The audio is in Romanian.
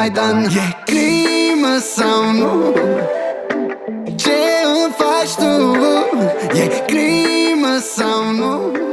Maidan. E crimă sau nu? Ce îmi faci tu? E crimă sau nu?